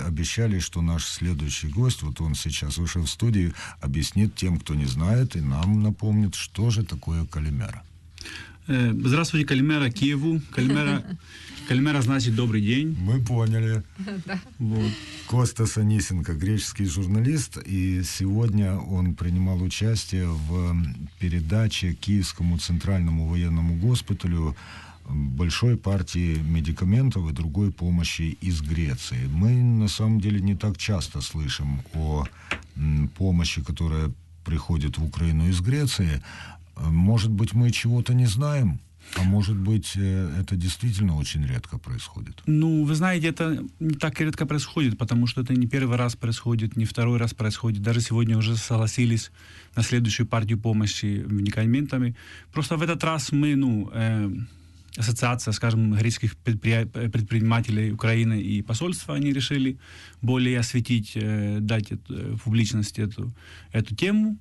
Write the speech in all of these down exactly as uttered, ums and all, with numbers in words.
обещали, что наш следующий гость, вот он сейчас вышел в студию, объяснит тем, кто не знает, и нам напомнит, что же такое калимера. Здравствуйте, калимера Киеву. Калимера, калимера значит «добрый день». Мы поняли. Да. Вот. Костас Анисенко, греческий журналист, и сегодня он принимал участие в передаче Киевскому центральному военному госпиталю большой партии медикаментов и другой помощи из Греции. Мы, на самом деле, не так часто слышим о помощи, которая приходит в Украину из Греции. Может быть, мы чего-то не знаем, а может быть, это действительно очень редко происходит? Ну, вы знаете, это не так редко происходит, потому что это не первый раз происходит, не второй раз происходит. Даже сегодня уже согласились на следующую партию помощи медикаментами. Просто в этот раз мы, ну, э, ассоциация, скажем, греческих предпринимателей Украины и посольства, они решили более осветить, э, дать это, в публичности эту, эту тему.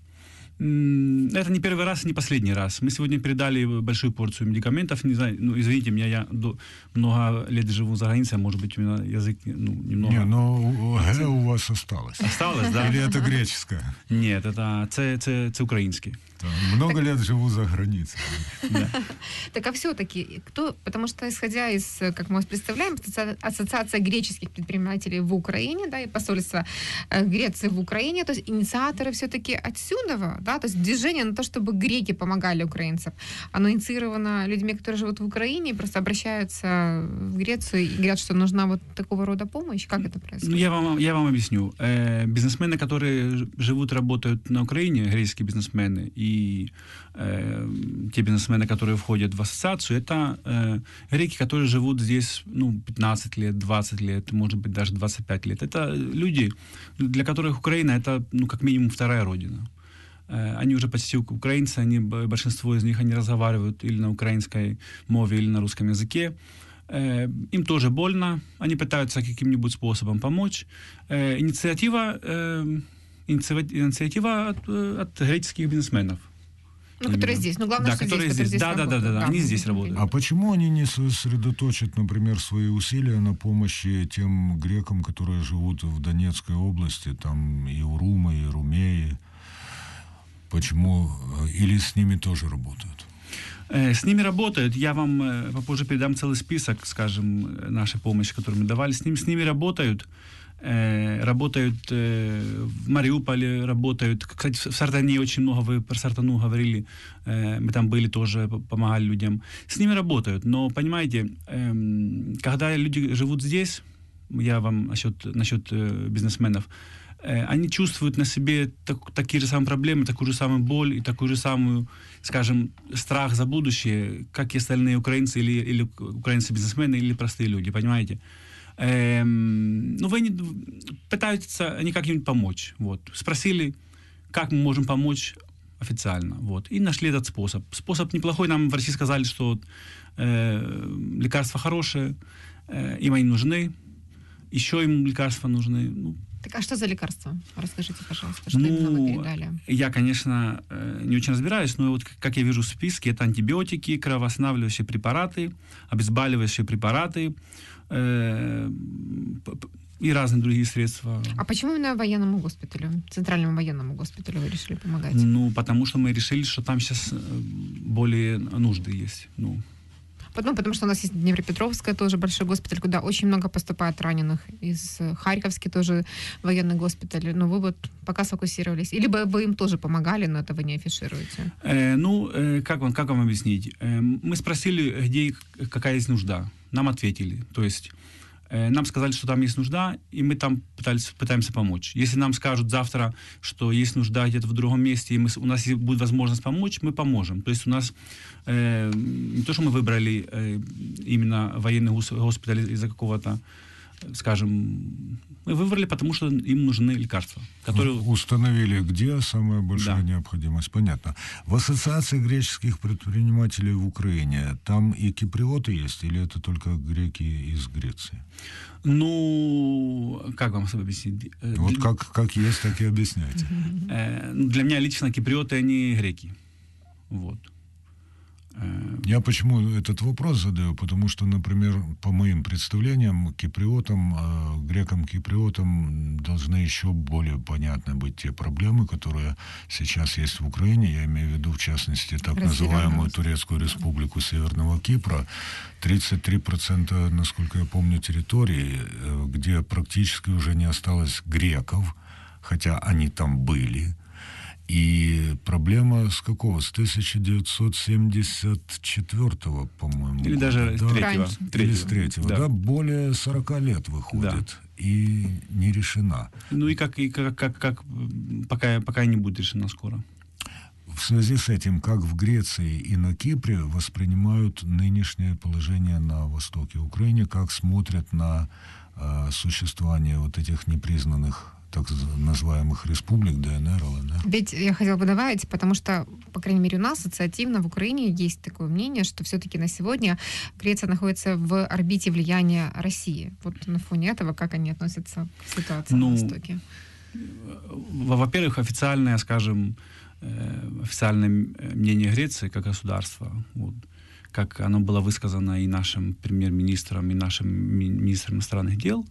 Это не первый раз, не последний раз. Мы сегодня передали большую порцию медикаментов. Не знаю, ну, извините меня, я до, много лет живу за границей, может быть, у меня язык, ну, немного... Не, но Г у вас осталось. Осталось, да? Или это греческое? Нет, это це, це, це українське. Много лет живу за границей. Да. Так а все-таки, кто, потому что, исходя из, как мы представляем, ассоциация греческих предпринимателей в Украине, да, и посольство Греции в Украине, то есть инициаторы все-таки отсюда, да, то есть движение на то, чтобы греки помогали украинцам, оно инициировано людьми, которые живут в Украине, и просто обращаются в Грецию и говорят, что нужна вот такого рода помощь. Как это происходит? Ну, я вам, я вам объясню. Э, бизнесмены, которые живут, работают на Украине, греческие бизнесмены, и И э, те бизнесмены, которые входят в ассоциацию, это э, греки, которые живут здесь ну, пятнадцать лет, двадцать лет, может быть, даже двадцать пять лет. Это люди, для которых Украина — это ну, как минимум вторая родина. Э, они уже почти украинцы, они, большинство из них они разговаривают или на украинской мове, или на русском языке. Э, им тоже больно, они пытаются каким-нибудь способом помочь. Э, инициатива... Э, Инициатива от, от греческих бизнесменов. Ну, которые здесь. Ну, главное, да, что которые здесь. здесь. Да, да, да, да, да, они здесь работают. А почему они не сосредоточат, например, свои усилия на помощи тем грекам, которые живут в Донецкой области, там и Урумы, и Румеи? Почему? Или с ними тоже работают? С ними работают. Я вам попозже передам целый список, скажем, нашей помощи, которую мы давали. С ними, с ними работают. Работают в Мариуполе, работают. Кстати, в Сартане очень много, вы про Сартану говорили, мы там были тоже, помогали людям. С ними работают, но, понимаете, когда люди живут здесь, я вам насчет, насчет бизнесменов, они чувствуют на себе так, такие же самые проблемы, такую же самую боль и такую же самую, скажем, страх за будущее, как и остальные украинцы или, или украинцы-бизнесмены, или простые люди, понимаете? Эм, ну, вы не, пытаются они как-нибудь помочь. Вот. Спросили, как мы можем помочь официально. Вот. И нашли этот способ. Способ неплохой. Нам в России сказали, что э, лекарства хорошие, э, им они нужны. Еще им лекарства нужны. Ну, так а что за лекарства? Расскажите, пожалуйста, что ну, именно вы передали? Я, конечно, не очень разбираюсь, но вот как я вижу в списке, это антибиотики, кровоостанавливающие препараты, обезболивающие препараты, и разные другие средства. А почему именно военному госпиталю, центральному военному госпиталю вы решили помогать? Ну, потому что мы решили, что там сейчас более нужды есть. Ну, Ну, потому что у нас есть Днепропетровская тоже большой госпиталь, куда очень много поступает раненых. Из Харьковский тоже военный госпиталь. Но вы вот пока сфокусировались. Или бы вы им тоже помогали, но это вы не афишируете? Э, ну, э, как, вам, как вам объяснить? Э, мы спросили, где какая есть нужда. Нам ответили. То есть э, нам сказали, что там есть нужда, и мы там пытались, пытаемся помочь. Если нам скажут завтра, что есть нужда где-то в другом месте, и мы, у нас будет возможность помочь, мы поможем. То есть у нас э, не то, что мы выбрали э, именно военный госпиталь из-за какого-то, скажем, мы выбрали, потому что им нужны лекарства, которые... Установили, где самая большая да. необходимость. Понятно. В Ассоциации греческих предпринимателей в Украине там и киприоты есть, или это только греки из Греции? Ну, как вам объяснить? Вот как, как есть, так и объясняйте. Для меня лично киприоты, они греки. Вот. Я почему этот вопрос задаю? Потому что, например, по моим представлениям, киприотам, грекам-киприотам должны еще более понятны быть те проблемы, которые сейчас есть в Украине. Я имею в виду, в частности, так называемую Турецкую республику Северного Кипра. тридцать три процента, насколько я помню, территории, где практически уже не осталось греков, хотя они там были. И проблема с какого? С тысяча девятьсот семьдесят четвёртого, по-моему. Или года, даже да? с третьего. Или с третьего, да. да. Более сорока лет выходит. Да. И не решена. Ну и как, и как, как, как пока, пока не будет решена скоро. В связи с этим, как в Греции и на Кипре воспринимают нынешнее положение на востоке Украины, как смотрят на э, существование вот этих непризнанных так называемых республик, ДНР, ЛНР. Ведь я хотела бы добавить, потому что, по крайней мере, у нас ассоциативно в Украине есть такое мнение, что все-таки на сегодня Греция находится в орбите влияния России. Вот на фоне этого, как они относятся к ситуации ну, на Востоке? Во-первых, официальное, скажем, официальное мнение Греции как государства, вот, как оно было высказано и нашим премьер-министром, и нашим министром иностранных дел,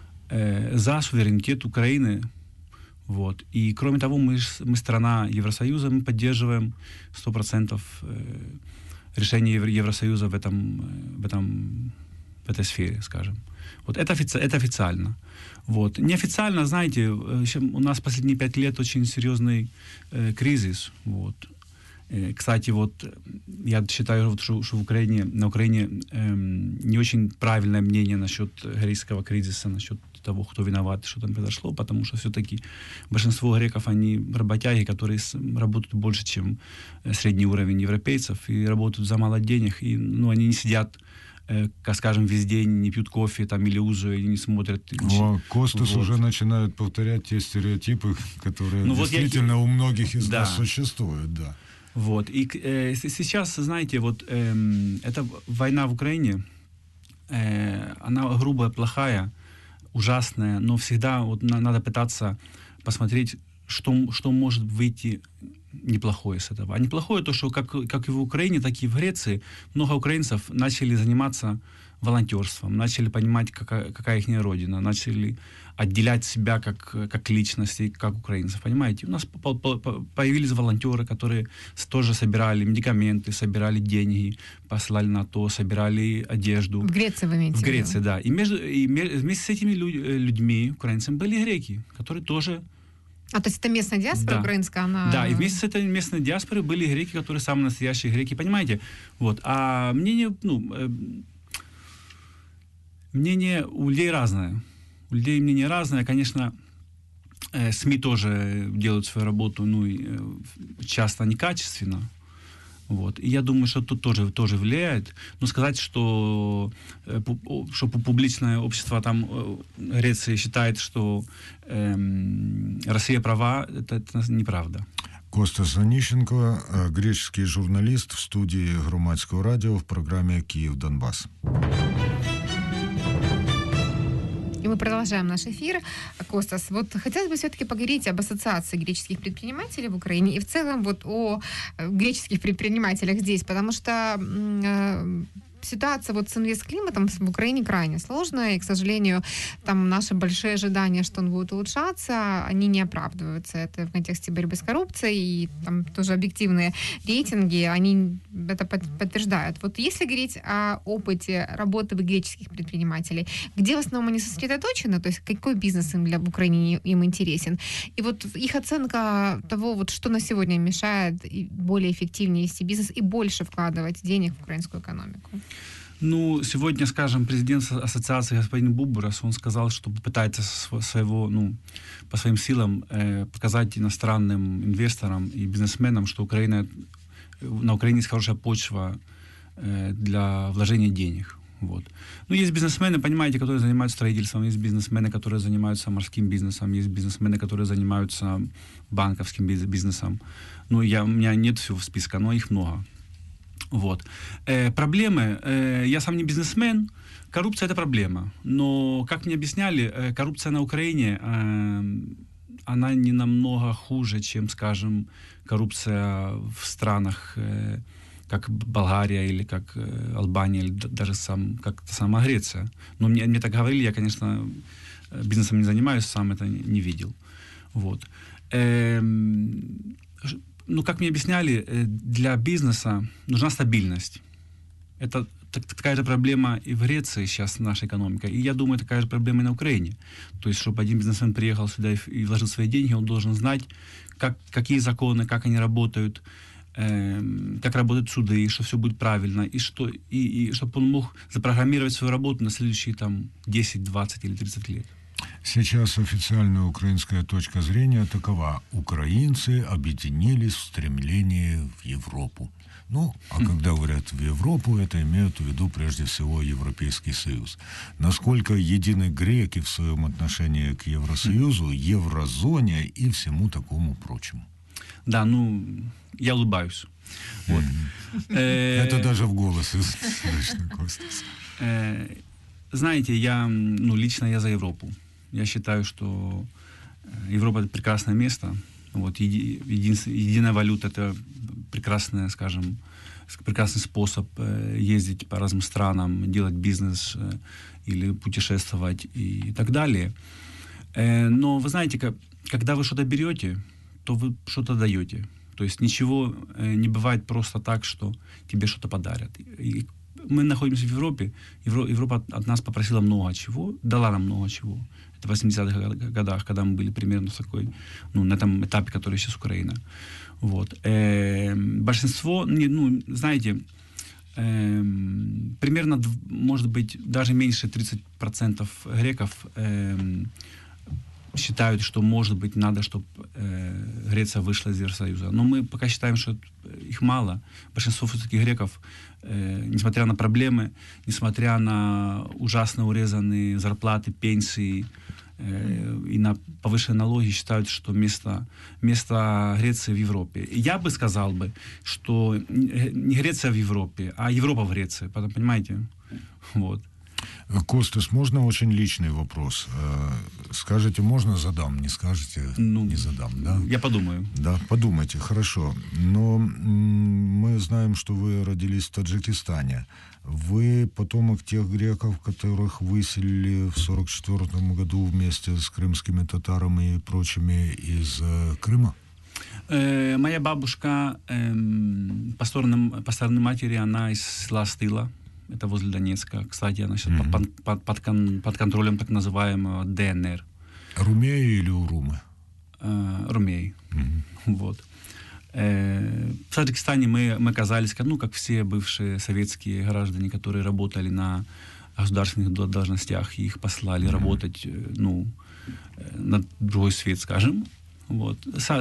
за суверенитет Украины. Вот. И кроме того, мы, мы страна Евросоюза, мы поддерживаем сто процентов решение Евросоюза в, этом, в, этом, в этой сфере, скажем. Вот это, офици, это официально. Вот. Неофициально, знаете, у нас последние пять лет очень серьезный э, кризис. Вот. Э, кстати, вот я считаю, что, что в Украине, на Украине э, не очень правильное мнение насчет греческого кризиса, насчет того, кто виноват, что там произошло, потому что все-таки большинство греков, они работяги, которые работают больше, чем средний уровень европейцев, и работают за мало денег, и ну, они не сидят, э, как скажем, весь день, не пьют кофе там, или узу, и не смотрят. О, Костас вот. Уже начинает повторять те стереотипы, которые ну, действительно вот я... у многих из да. нас существуют. Да. Вот. И э, сейчас, знаете, вот э, эта война в Украине, э, она грубая, плохая, ужасная, но всегда вот на, надо пытаться посмотреть, что, что может выйти неплохое с этого. А неплохое то, что как, как и в Украине, так и в Греции много украинцев начали заниматься волонтерством, начали понимать, какая, какая их родина, начали отделять себя как, как личности, как украинцев. Понимаете? У нас по, по, по, появились волонтеры, которые тоже собирали медикаменты, собирали деньги, посылали на то, собирали одежду. В Греции вы имеете в виду? В Греции, да. И, между, и вместе с этими людьми, украинцами, были греки, которые тоже... А, то есть это местная диаспора да. украинская, она... Да, и вместе с этой местной диаспорой были греки, которые самые настоящие греки, понимаете? Вот. А мнение, ну, э, мнение у людей разное. У людей мнение разное. Конечно, э, СМИ тоже делают свою работу, ну, и, э, часто некачественно. Вот. И я думаю, что тут тоже, тоже влияет. Но сказать, что, что публичное общество там Греции считает, что эм, Россия права, это, это неправда. Костас Онищенко, греческий журналист в студии Громадського радио в программе «Киев-Донбасс». И мы продолжаем наш эфир. Костас, вот хотелось бы все-таки поговорить об ассоциации греческих предпринимателей в Украине и в целом вот о греческих предпринимателях здесь, потому что э, ситуация вот с инвестклиматом в Украине крайне сложная, и, к сожалению, там наши большие ожидания, что он будет улучшаться, они не оправдываются. Это в контексте борьбы с коррупцией, и там тоже объективные рейтинги, они это подтверждают. Вот если говорить о опыте работы греческих предпринимателей, где в основном они сосредоточены, то есть какой бизнес им для в Украине им интересен, и вот их оценка того, вот что на сегодня мешает более эффективнее вести бизнес и больше вкладывать денег в украинскую экономику. Ну, сегодня, скажем, президент ассоциации господин Бубрас, он сказал, что попытается своего, ну, по своим силам э, показать иностранным инвесторам и бизнесменам, что Украина, на Украине есть хорошая почва э, для вложения денег. Вот. Ну, есть бизнесмены, понимаете, которые занимаются строительством, есть бизнесмены, которые занимаются морским бизнесом, есть бизнесмены, которые занимаются банковским бизнесом. Ну, я, у меня нет всего списка, но их много. Вот. Э, проблемы, э, я сам не бизнесмен, коррупция — это проблема, но, как мне объясняли, э, коррупция на Украине, э, она не намного хуже, чем, скажем, коррупция в странах э, как Болгария или как э, Албания, или даже сам, как сама Греция. Но мне, мне так говорили, я, конечно, бизнесом не занимаюсь, сам это не, не видел. Вот. Эм, ну, как мне объясняли, для бизнеса нужна стабильность. Это так, такая же проблема и в Греции сейчас наша экономика. И я думаю, такая же проблема и на Украине. То есть, чтобы один бизнесмен приехал сюда и, и вложил свои деньги, он должен знать, как, какие законы, как они работают, э, как работают суды, что все будет правильно, и, что, и, и чтобы он мог запрограммировать свою работу на следующие там, десять, двадцать или тридцать лет. Сейчас официальная украинская точка зрения такова: украинцы объединились в стремлении в Европу. Ну, а когда говорят в Европу, это имеют в виду прежде всего Европейский Союз. Насколько едины греки в своем отношении к Евросоюзу, еврозоне и всему такому прочему? Да, ну, я улыбаюсь. Вот. Это даже в голосе слышно, Костас. Знаете, я, ну, лично я за Европу. Я считаю, что Европа — это прекрасное место. Вот, еди, един, единая валюта — это прекрасный, скажем, прекрасный способ э, ездить по разным странам, делать бизнес э, или путешествовать и так далее. Э, но вы знаете, как, когда вы что-то берете, то вы что-то даете. То есть ничего э, не бывает просто так, что тебе что-то подарят. И мы находимся в Европе. Евро, Европа от нас попросила много чего, дала нам много чего. Это в восьмидесятых годах, когда мы были примерно в такой, ну, на этом этапе, который сейчас Украина. Вот. Э, большинство, ну, знаете, э, примерно, может быть, даже меньше тридцать процентов греков э, считают, что, может быть, надо, чтобы э, Греция вышла из Евросоюза. Но мы пока считаем, что их мало. Большинство все-таки греков, э, несмотря на проблемы, несмотря на ужасно урезанные зарплаты, пенсии э, и на повышенные налоги, считают, что место, место Греции в Европе. И я бы сказал бы, что не Греция в Европе, а Европа в Греции. Понимаете? Вот. Костас, можно очень личный вопрос? Скажете, можно, задам, не скажете, ну, не задам, да? Я подумаю. Да, подумайте, хорошо. Но мы знаем, что вы родились в Таджикистане. Вы потомок тех греков, которых выселили в сорок четвёртом году вместе с крымскими татарами и прочими из Крыма? Э, моя бабушка э, по стороне, по стороне матери, она из села Стыла. Это возле Донецка. Кстати, она сейчас mm-hmm. под, под, под, кон, под контролем так называемого ДНР. Румеи или Урумы? Э, Румеи. Mm-hmm. Вот. Э, в Таджикистане мы, мы оказались, ну, как все бывшие советские граждане, которые работали на государственных должностях, их послали mm-hmm. работать, ну, на другой свет, скажем. Вот.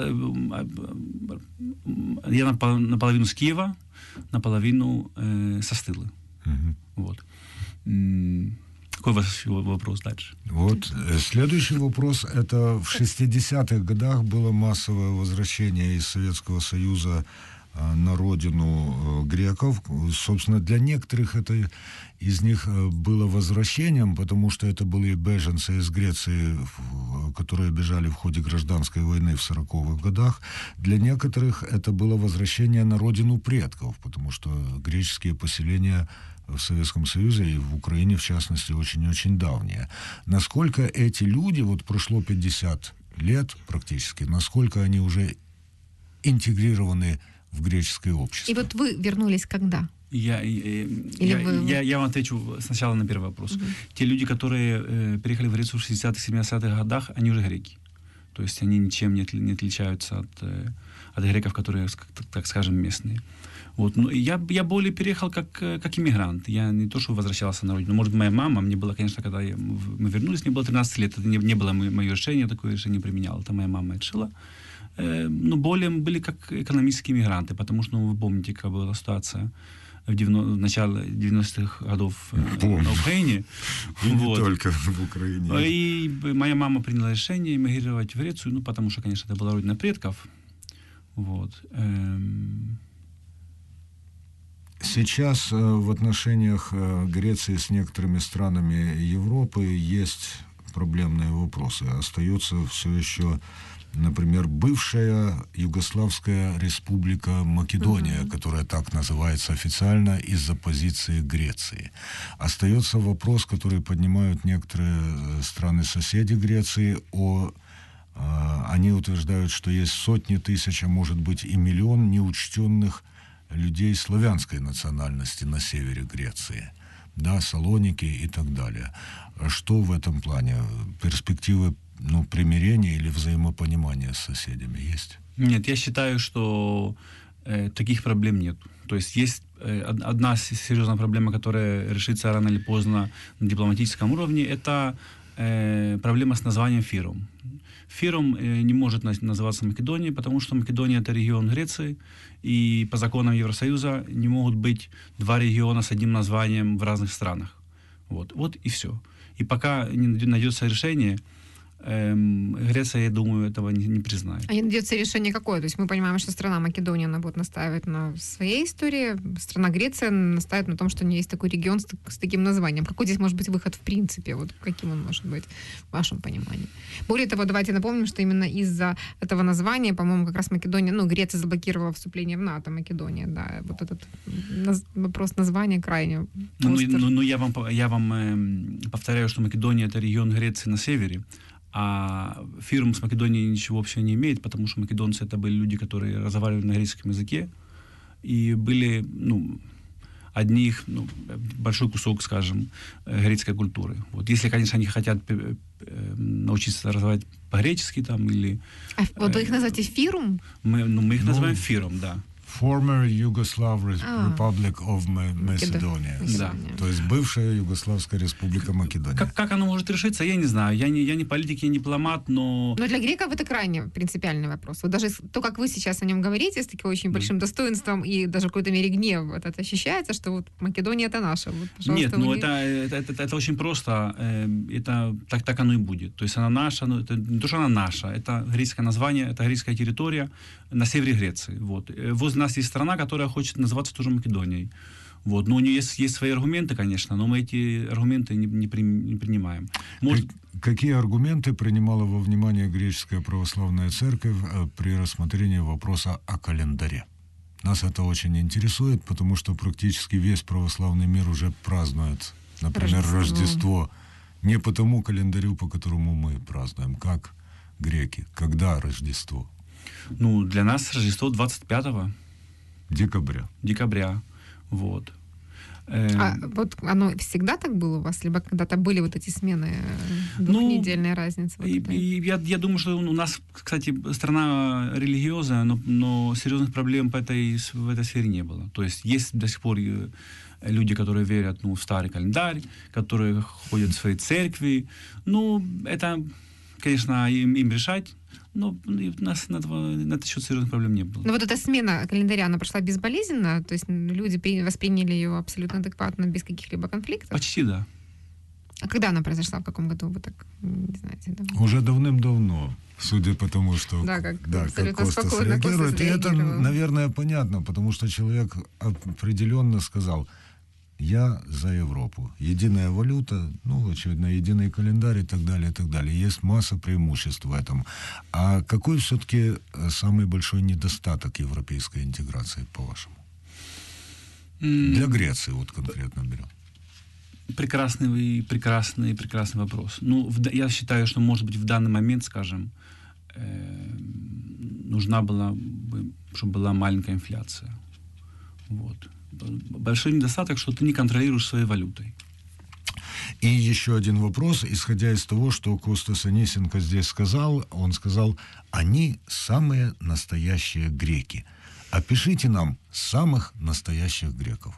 Я наполовину с Киева, наполовину э, со Стылы. Угу. Вот. Какой у вас вопрос дальше? Вот. Следующий вопрос. Это в шестидесятых годах было массовое возвращение из Советского Союза на родину греков. Собственно, для некоторых это из них было возвращением, потому что это были беженцы из Греции, которые бежали в ходе гражданской войны в сороковых годах. Для некоторых это было возвращение на родину предков, потому что греческие поселения в Советском Союзе и в Украине, в частности, очень-очень давние. Насколько эти люди, вот прошло пятьдесят лет практически, насколько они уже интегрированы в греческое общество? И вот вы вернулись когда? Я, я, я, вы... я, я вам отвечу сначала на первый вопрос. Угу. Те люди, которые э, переехали в Грецию в шестидесятых-семидесятых годах, они уже греки. То есть они ничем не, не отличаются от, э, от греков, которые, так, так скажем, местные. Вот. Ну, я, я более переехал как, как иммигрант. Я не то, что возвращался на родину. Может, моя мама, мне было, конечно, когда я, мы вернулись, мне было тринадцать лет, это не, не было мое решение, такое решение применял. Это моя мама решила. Э, но более мы были как экономические иммигранты, потому что, ну, вы помните, какая была ситуация в, девяно... в начале девяностых годов э, на Украине. И вот. Не только в Украине. И моя мама приняла решение эмигрировать в Грецию, ну, потому что, конечно, это была родина предков. Вот. Эм... Сейчас в отношениях Греции с некоторыми странами Европы есть проблемные вопросы. Остается все еще Например, бывшая Югославская республика Македония, mm-hmm. которая так называется официально из-за позиции Греции. Остается вопрос, который поднимают некоторые страны-соседи Греции, о, э, они утверждают, что есть сотни тысяч, а может быть и миллион неучтенных людей славянской национальности на севере Греции. Да, Салоники и так далее. Что в этом плане? Перспективы ну, примирения или взаимопонимания с соседями есть? Нет, я считаю, что э, таких проблем нет. То есть есть э, одна серьезная проблема, которая решится рано или поздно на дипломатическом уровне, это э, проблема с названием Фирум. Фирум э, не может называться Македонией, потому что Македония — это регион Греции, и по законам Евросоюза не могут быть два региона с одним названием в разных странах. Вот, вот и все. И пока не найдется решение, Эм, Греция, я думаю, этого не, не признает. А не найдется решение какое? То есть мы понимаем, что страна Македония, она будет настаивать на своей истории, страна Греция настаивает на том, что у нее есть такой регион с, с таким названием. Какой здесь может быть выход в принципе? Вот каким он может быть в вашем понимании? Более того, давайте напомним, что именно из-за этого названия, по-моему, как раз Македония, ну, Греция заблокировала вступление в НАТО, Македония, да, вот этот наз, вопрос названия крайне Ну, ну, ну я вам, я вам э, повторяю, что Македония — это регион Греции на севере, а Фирум с Македонией ничего общего не имеет, потому что македонцы — это были люди, которые разговаривали на греческом языке, и были, ну, одних, ну, большой кусок, скажем, греческой культуры. Вот если, конечно, они хотят научиться разговаривать по-гречески там или... А вот вы их называете Фирум? Мы, ну, мы их ну, называем Фирум, да. Former Yugoslav Republic of Macedonia. Да. То есть бывшая Югославская республика Македония. Как, как оно может решиться, я не знаю. Я не, я не политик, я не дипломат, но... Но для греков это крайне принципиальный вопрос. Вот даже то, как вы сейчас о нем говорите, с таким очень большим mm. достоинством и даже в какой-то мере гнев вот это ощущается, что вот Македония — это наша. Вот, Нет, ну не... это, это, это, это очень просто. Это, так, так оно и будет. То есть она наша, ну, это не то, что она наша, это греческое название, это греческая территория на севере Греции. Вот. Возле нас есть страна, которая хочет называться тоже Македонией. Вот. Но у нее есть, есть свои аргументы, конечно, но мы эти аргументы не, не, при, не принимаем. Может... Какие аргументы принимала во внимание греческая православная церковь при рассмотрении вопроса о календаре? Нас это очень интересует, потому что практически весь православный мир уже празднует, например, Рождество, Рождество не по тому календарю, по которому мы празднуем, как греки. Когда Рождество? Ну, для нас Рождество двадцать пятого декабря. Декабря, вот. А вот оно всегда так было у вас? Либо когда-то были вот эти смены, двухнедельная ну, разница? Вот и, и я, я думаю, что у нас, кстати, страна религиозная, но, но серьезных проблем по этой, в этой сфере не было. То есть есть до сих пор люди, которые верят, ну, в старый календарь, которые ходят в свои церкви. Ну, это, конечно, им, им решать. Но у нас на, на этот счет серьезных проблем не было. Но вот эта смена календаря, она прошла безболезненно? То есть люди восприняли ее абсолютно адекватно, без каких-либо конфликтов? Почти, да. А когда она произошла? В каком году? Вы так не знаете? Да? Уже давным-давно, судя по тому, что да, как, да, как Костас реагирует. И это, наверное, понятно, потому что человек определенно сказал: я за Европу. Единая валюта, ну, очевидно, единый календарь и так далее, и так далее. Есть масса преимуществ в этом. А какой все-таки самый большой недостаток европейской интеграции, по-вашему? Mm. Для Греции вот конкретно берем. Прекрасный, прекрасный, прекрасный вопрос. Ну, в, я считаю, что, может быть, в данный момент, скажем, э, нужна была, чтобы была маленькая инфляция. Вот. Большой недостаток, что ты не контролируешь своей валютой. И еще один вопрос, исходя из того, что Костас Анисенко здесь сказал. Он сказал: они самые настоящие греки. Опишите нам самых настоящих греков.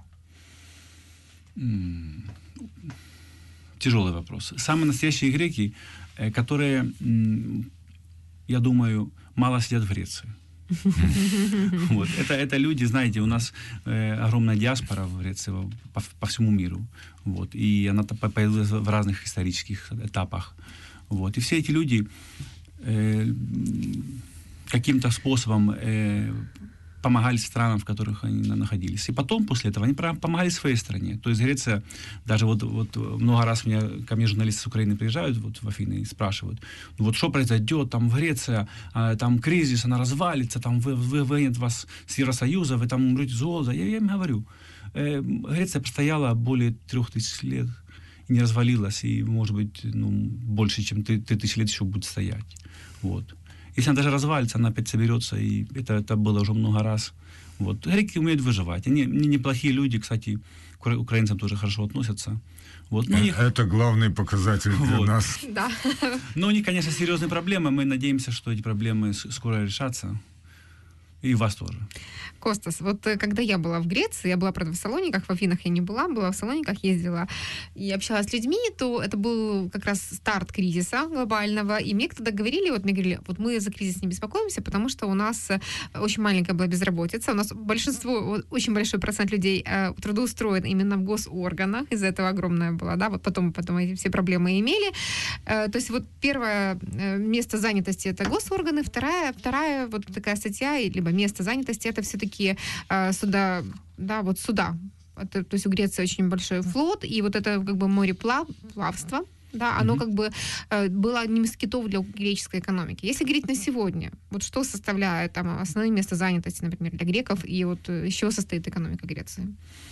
М-м- Тяжелый вопрос. Самые настоящие греки, которые, я думаю, мало сидят в Греции. Вот. Это, это люди, знаете, у нас э, огромная диаспора в Греции по, по всему миру. Вот. И она появилась в разных исторических этапах. Вот. И все эти люди э, каким-то способом э, помогали странам, в которых они находились. И потом, после этого, они помогали своей стране. То есть Греция, даже вот, вот много раз меня, ко мне журналисты с Украины приезжают вот в Афины и спрашивают, ну вот что произойдет, там в Греции, там кризис, она развалится, там вы, вы, выгонят вас с Евросоюза, вы там умрете с голода. Я, я им говорю, э, Греция простояла более трех тысяч лет и не развалилась, и, может быть, ну, больше, чем три тысячи лет еще будет стоять. Вот. Если она даже развалится, она опять соберется, и это, это было уже много раз. Вот. Греки умеют выживать. Они, они неплохие люди, кстати, к украинцам тоже хорошо относятся. Вот. Но них... Это главный показатель для вот. нас. Да. Но у них, конечно, серьезные проблемы. Мы надеемся, что эти проблемы скоро решатся. И вас тоже. Костас, вот когда я была в Греции, я была, правда, в Салониках, в Афинах я не была, была в Салониках, ездила и общалась с людьми, то это был как раз старт кризиса глобального, и мне тогда говорили, вот мне говорили, вот мы за кризис не беспокоимся, потому что у нас очень маленькая была безработица, у нас большинство, очень большой процент людей трудоустроен именно в госорганах, из-за этого огромная была, да, вот потом, потом эти все проблемы имели. То есть вот первое место занятости — это госорганы, вторая, вторая вот такая статья, либо место занятости — это все-таки э, суда, да, вот суда. Это, то есть у Греции очень большой флот, и вот это как бы мореплавство, да, оно mm-hmm. как бы э, было одним из китов для греческой экономики. Если говорить на сегодня, вот что составляет там основные места занятости, например, для греков, и вот из чего состоит экономика Греции?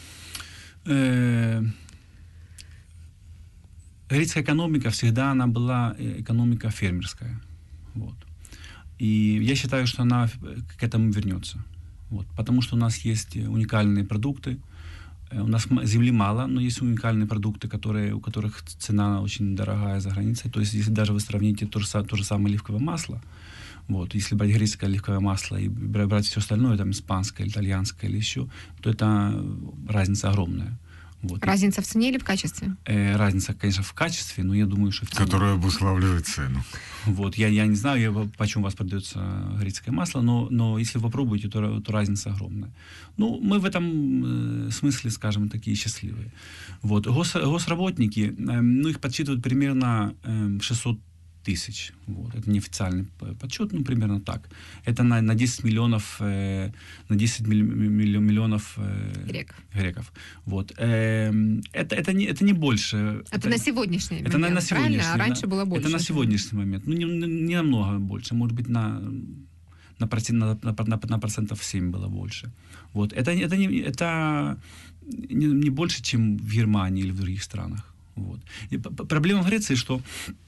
Греческая экономика всегда она была экономика фермерская, вот. И я считаю, что она к этому вернется. Вот. Потому что у нас есть уникальные продукты. У нас земли мало, но есть уникальные продукты, которые, у которых цена очень дорогая за границей. То есть, если даже вы сравните то же, то же самое оливковое масло, вот, если брать греческое оливковое масло и брать все остальное, там, испанское, итальянское или еще, то это разница огромная. Вот. Разница в цене или в качестве? Э, разница, конечно, в качестве, но я думаю, что в цене. Которая обуславливает цену. Вот, я, я не знаю, я, почему у вас продается греческое масло, но, но если вы попробуете, то, то разница огромная. Ну, мы в этом э, смысле, скажем, такие счастливые. Вот. Гос, госработники, э, ну, их подсчитывают примерно э, шестьсот тысяч. Вот. Это неофициальный подсчет, ну, примерно так. Это на, на десять миллионов, э, на десять миллионов э, Грек. греков. Вот. Э, это, это, не, это не больше. Это, это на сегодняшний момент, это на, на сегодняшний, а раньше было больше. Это на сегодняшний момент. Ну, не, не намного больше. Может быть, на, на, процент, на, на, на процентов семь было больше. Вот. Это, это, не, это не, не больше, чем в Германии или в других странах. Вот. И проблема в Греции, что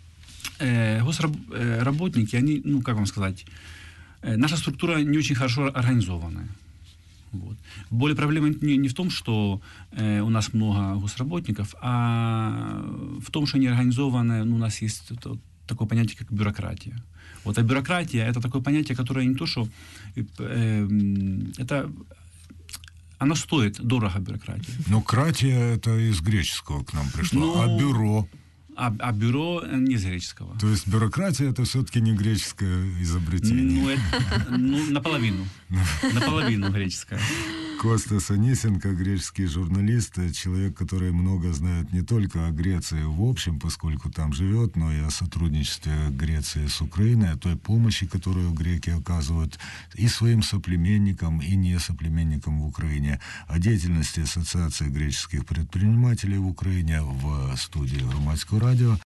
госработники, они, ну, как вам сказать, наша структура не очень хорошо организованная. Вот. Более проблема не, не в том, что э, у нас много госработников, а в том, что они организованы, ну, у нас есть это, такое понятие, как бюрократия. Вот, а бюрократия — это такое понятие, которое не то, что... Э, это... Оно стоит дорого, бюрократия. Но кратия — это из греческого к нам пришло, ну, а бюро... А, а бюро не из греческого. То есть бюрократия — это все-таки не греческое изобретение. Ну, это, ну наполовину. Наполовину греческое. Костас Анисенко, греческий журналист, человек, который много знает не только о Греции в общем, поскольку там живет, но и о сотрудничестве Греции с Украиной, о той помощи, которую греки оказывают и своим соплеменникам, и не соплеменникам в Украине, о деятельности Ассоциации греческих предпринимателей в Украине в студии Громадского радио.